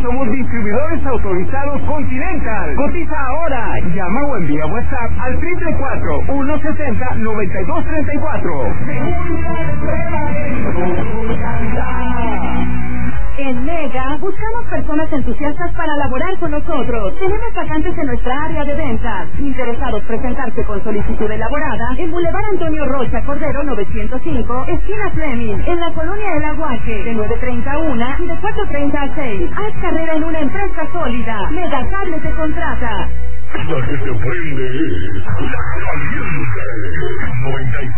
somos distribuidores autorizados Continental. Cotiza ahora. Llama o envía WhatsApp al 444-160-9234. En Mega, buscamos personas entusiastas para laborar con nosotros. Tenemos vacantes en nuestra área de ventas. Interesados presentarse con solicitud elaborada en Boulevard Antonio Rocha Cordero 905, esquina Fleming, en la colonia El Aguaje, de 9:30 a 1 y de 4:30 a 6. Haz carrera en una empresa sólida. Mega Cable te contrata. La que te prende es la caliente 94.